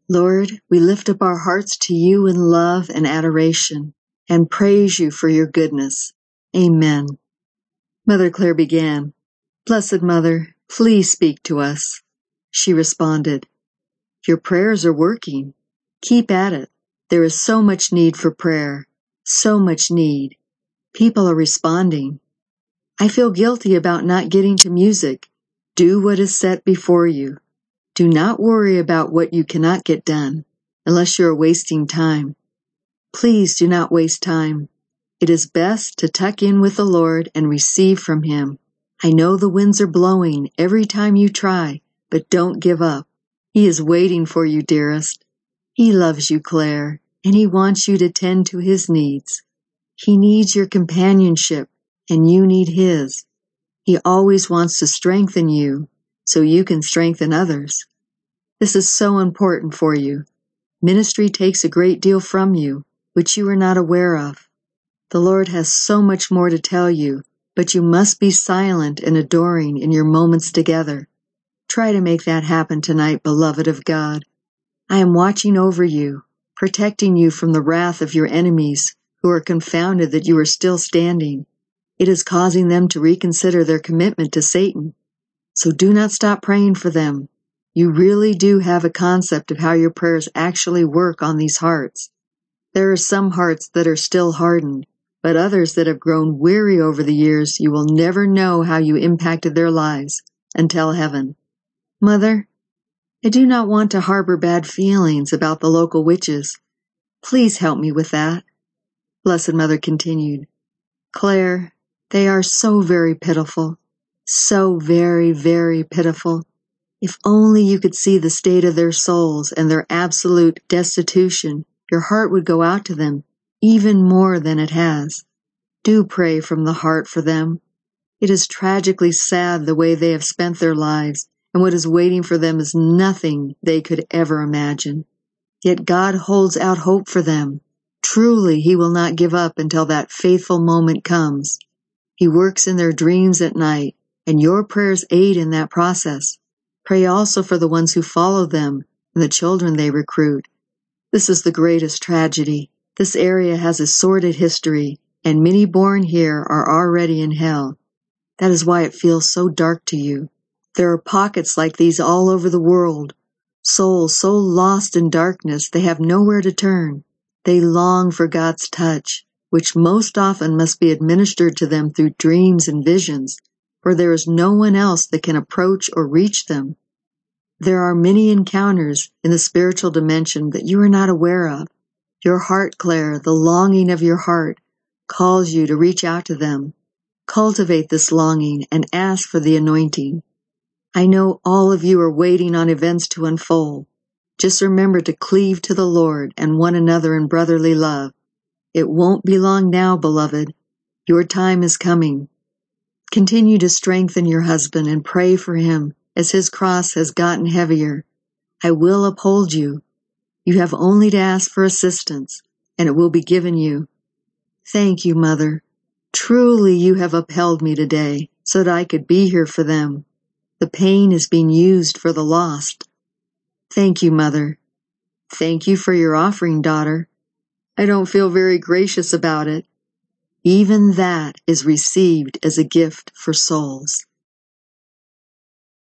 Lord, we lift up our hearts to you in love and adoration and praise you for your goodness. Amen. Mother Clare began, "Blessed Mother, please speak to us." She responded, "Your prayers are working. Keep at it. There is so much need for prayer, so much need. People are responding. I feel guilty about not getting to music. Do what is set before you. Do not worry about what you cannot get done, unless you are wasting time. Please do not waste time. It is best to tuck in with the Lord and receive from Him. I know the winds are blowing every time you try, but don't give up. He is waiting for you, dearest. He loves you, Clare, and He wants you to tend to His needs. He needs your companionship, and you need His. He always wants to strengthen you, so you can strengthen others. This is so important for you. Ministry takes a great deal from you, which you are not aware of. The Lord has so much more to tell you, but you must be silent and adoring in your moments together. Try to make that happen tonight, beloved of God. I am watching over you, protecting you from the wrath of your enemies, who are confounded that you are still standing. It is causing them to reconsider their commitment to Satan. So do not stop praying for them. You really do have a concept of how your prayers actually work on these hearts. There are some hearts that are still hardened, but others that have grown weary over the years. You will never know how you impacted their lives until heaven. Mother, I do not want to harbor bad feelings about the local witches. Please help me with that. Blessed Mother continued, Clare, they are so very pitiful. So very, very pitiful. If only you could see the state of their souls and their absolute destitution, your heart would go out to them even more than it has. Do pray from the heart for them. It is tragically sad the way they have spent their lives, and what is waiting for them is nothing they could ever imagine. Yet God holds out hope for them. Truly, He will not give up until that faithful moment comes. He works in their dreams at night, and your prayers aid in that process. Pray also for the ones who follow them and the children they recruit. This is the greatest tragedy. This area has a sordid history, and many born here are already in hell. That is why it feels so dark to you. There are pockets like these all over the world. Souls so lost in darkness they have nowhere to turn. They long for God's touch, which most often must be administered to them through dreams and visions, for there is no one else that can approach or reach them. There are many encounters in the spiritual dimension that you are not aware of. Your heart, Clare, the longing of your heart, calls you to reach out to them. Cultivate this longing and ask for the anointing. I know all of you are waiting on events to unfold. Just remember to cleave to the Lord and one another in brotherly love. It won't be long now, beloved. Your time is coming. Continue to strengthen your husband and pray for him as his cross has gotten heavier. I will uphold you. You have only to ask for assistance, and it will be given you. Thank you, Mother. Truly you have upheld me today so that I could be here for them. The pain is being used for the lost. Thank you, Mother. Thank you for your offering, daughter. I don't feel very gracious about it. Even that is received as a gift for souls.